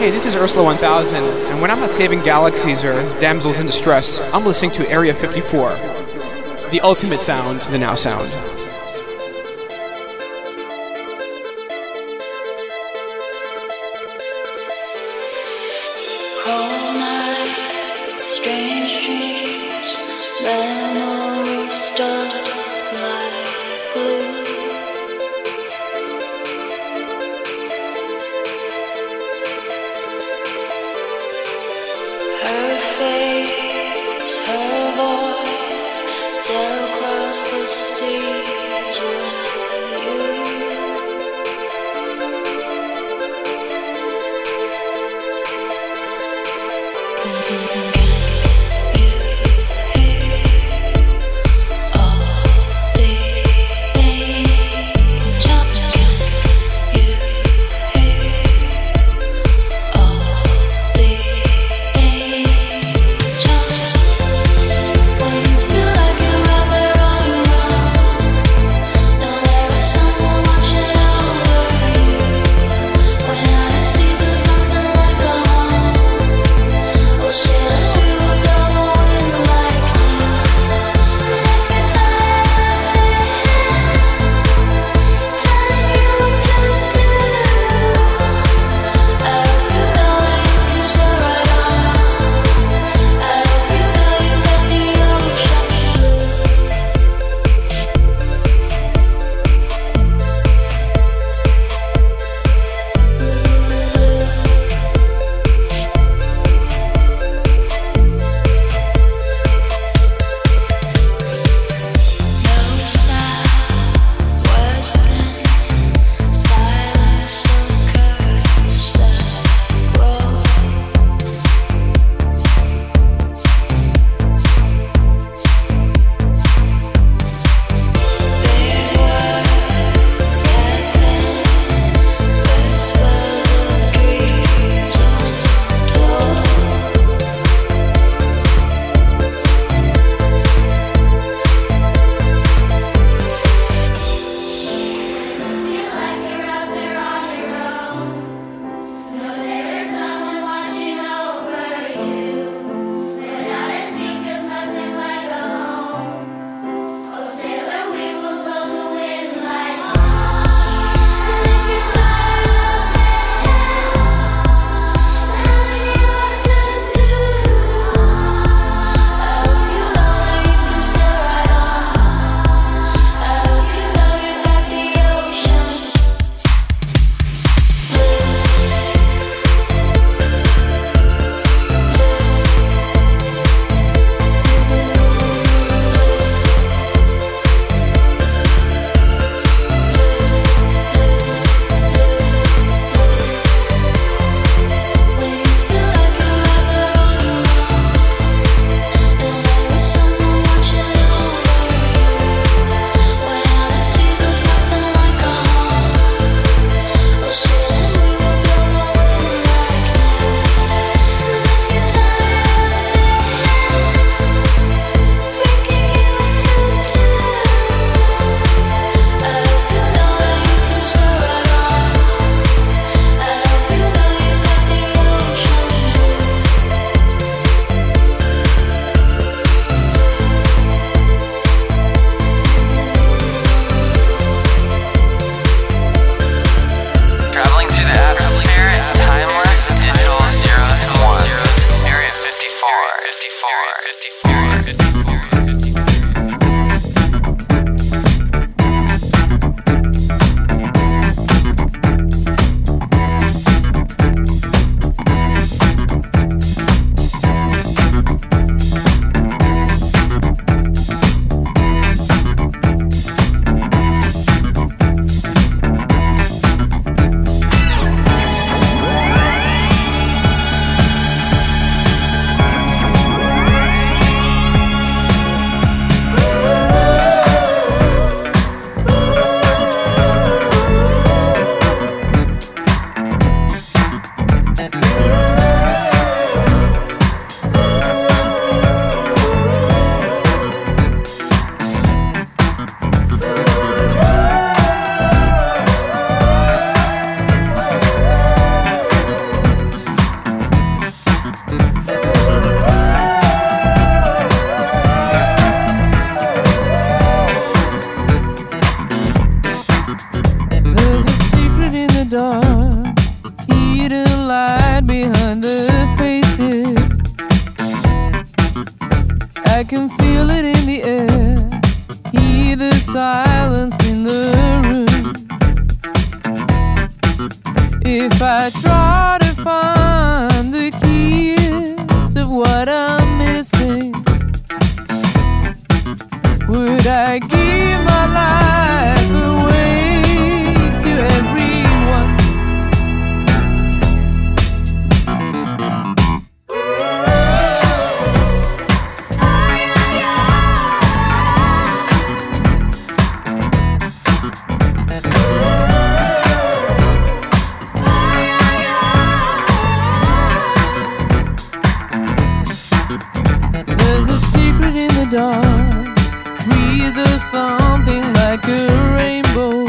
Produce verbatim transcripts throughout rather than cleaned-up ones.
Hey, this is Ursula one thousand, and when I'm not saving galaxies or damsels in distress, I'm listening to Area fifty-four. The ultimate sound, the now sound. Cold nights, strange dreams, memories stuck like glue. Her face, her voice, sail across the seas with you. hidden light behind the faces. I can feel it in the air, hear the silence in the room. If I try to find the keys of what I'm missing, would I give my life away to everyone? There's a secret in the dark, trees are something like a rainbow.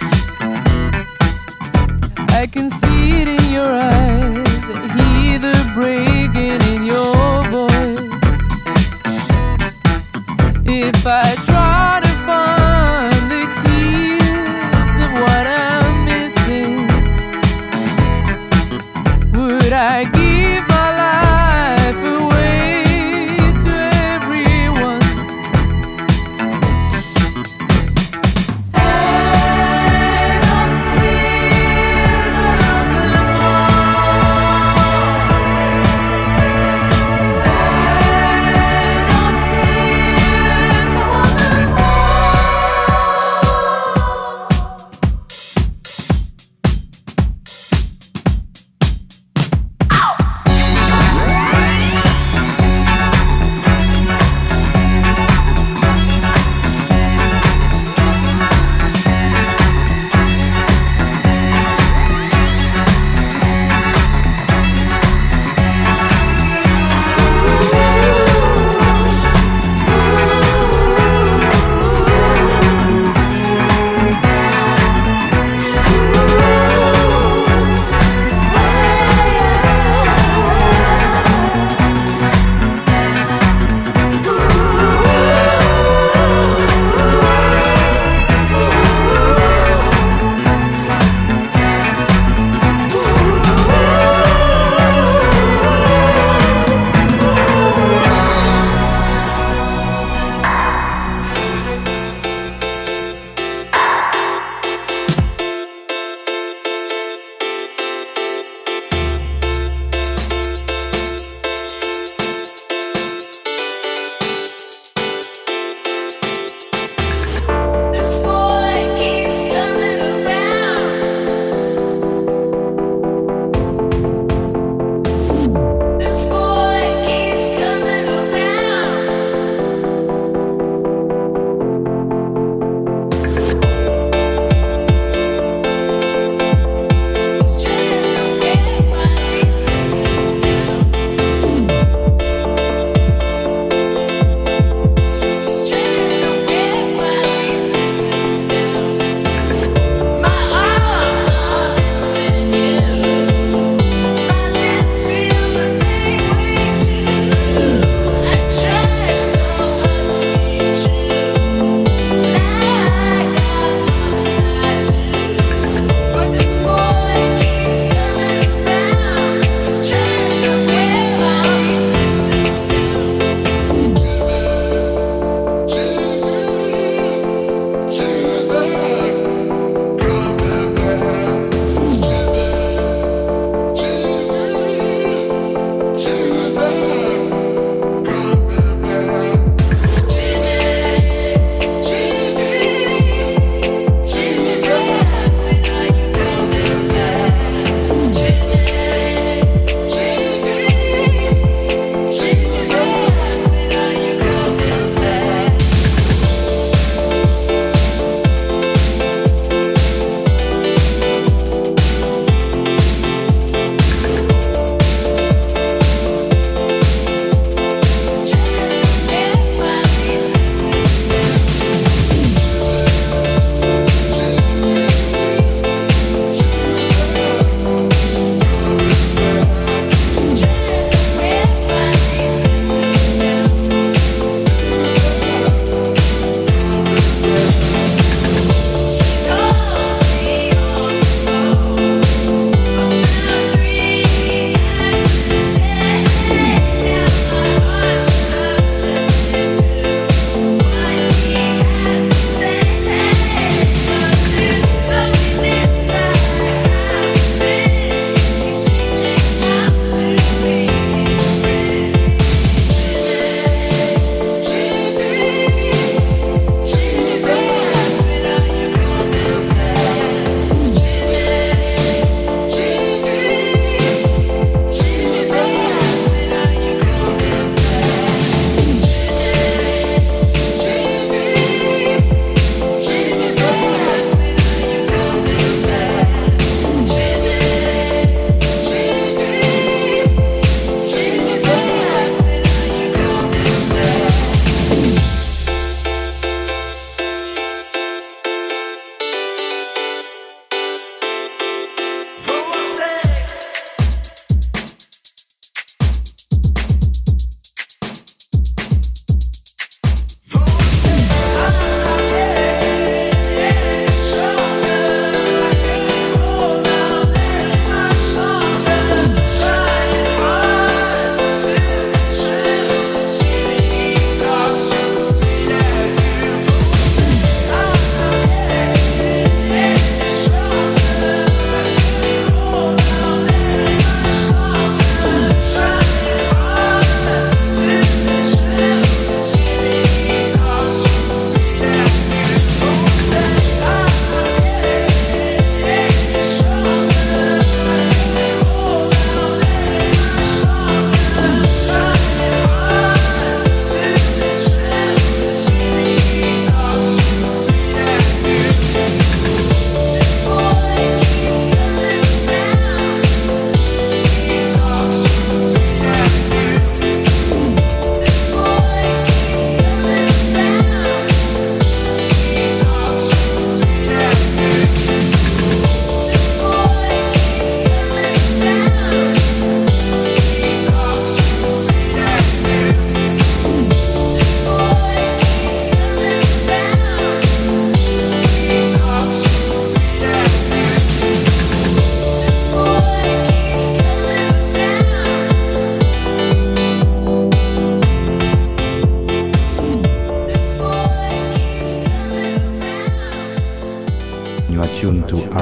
I can see it in your eyes, hear the breaking in your voice. If I try to find the keys of what I'm missing, would I give my life away to everyone? Head of tears, I love them all. Head of tears, I want them all.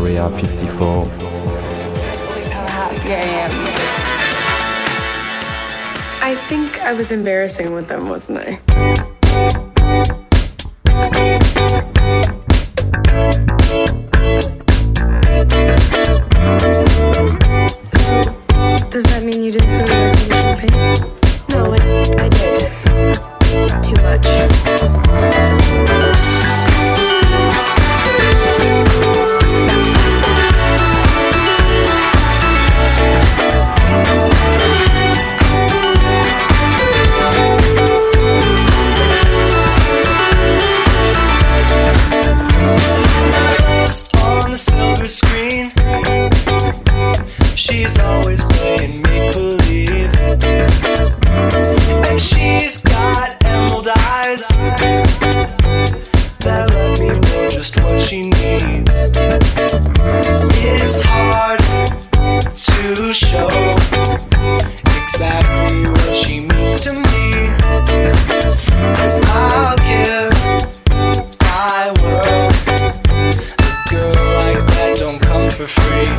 Area fifty-four. Perhaps, yeah, yeah. I think I was embarrassing with them, wasn't I? Does that mean you didn't really like the champagne? No, I, I did. Too much. On the silver screen, she's always playing make-believe, and she's got emerald eyes that let me know just what she needs. It's hard to show exactly what she means to me, and I'll give my world. A girl like that don't come for free.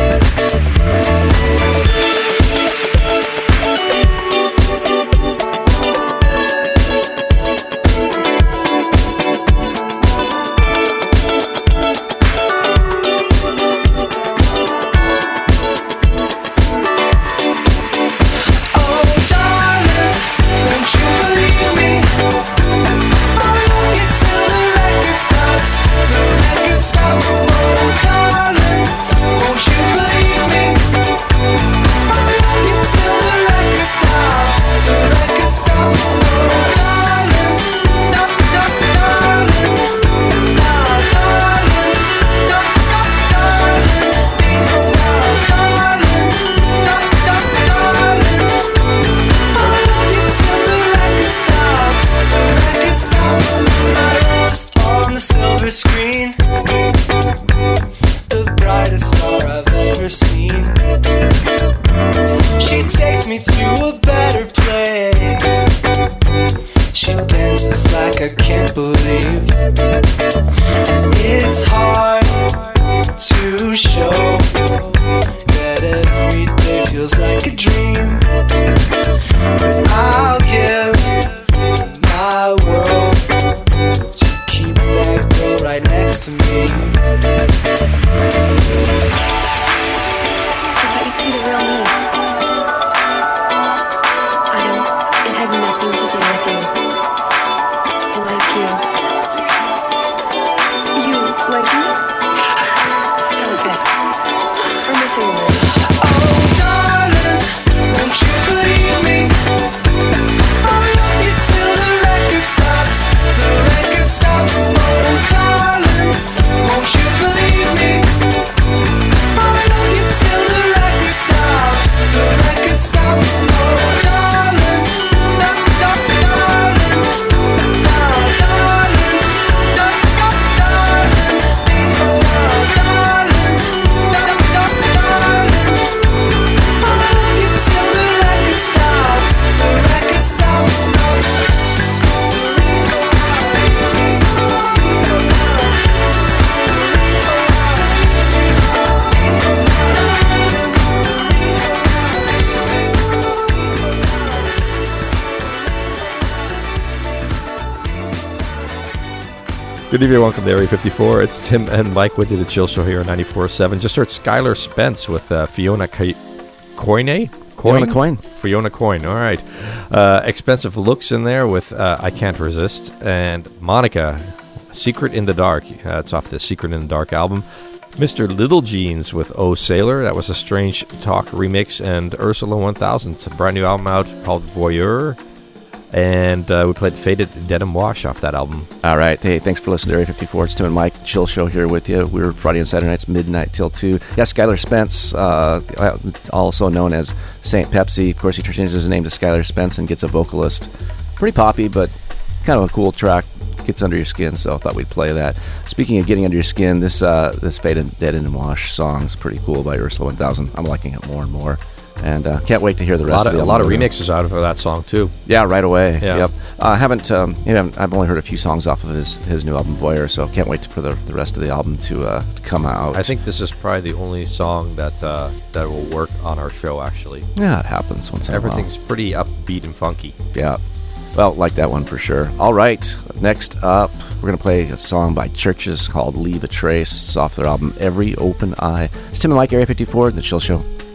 Good evening, welcome to Area fifty-four. It's Tim and Mike with you, the Chill Show here on ninety-four point seven. Just heard Skylar Spence with uh, Fiona Coyne? Coin? Fiona Coyne. Fiona Coyne, all right. Uh, Expensive Looks in there with uh, I Can't Resist. And Monica, Secret in the Dark. Uh, it's off the Secret in the Dark album. Mister Little Jeans with Oh Sailor. That was a Strange Talk remix. And Ursula one thousand. It's a brand new album out called Voyeur. And uh, we played Faded Dead and Wash off that album. All right. Hey, thanks for listening to Area fifty-four. It's Tim and Mike. Chill Show here with you. We're Friday and Saturday nights, midnight till two. Yeah, Skylar Spence, uh, also known as Saint Pepsi. Of course, he changes his name to Skylar Spence and gets a vocalist. Pretty poppy, but kind of a cool track. Gets under your skin, so I thought we'd play that. Speaking of getting under your skin, this uh, this Faded Dead and Wash song is pretty cool by Ursula one thousand. I'm liking it more and more. And uh, can't wait to hear the A rest lot of, of the a lot of album. remixes out of that song too. Yeah, right away. Yeah. Yep. I uh, haven't, um, you know, I've only heard a few songs off of his, his new album, Voyeur, so can't wait for the, the rest of the album to, uh, to come out. I think this is probably the only song that uh, that will work on our show, actually. Yeah, it happens once in a while. Everything's pretty upbeat and funky. Yeah. Well, like that one for sure. All right. Next up, we're going to play a song by Churches called Leave a Trace. It's off their album Every Open Eye. It's Tim and Mike, Area fifty-four, The Chill Show.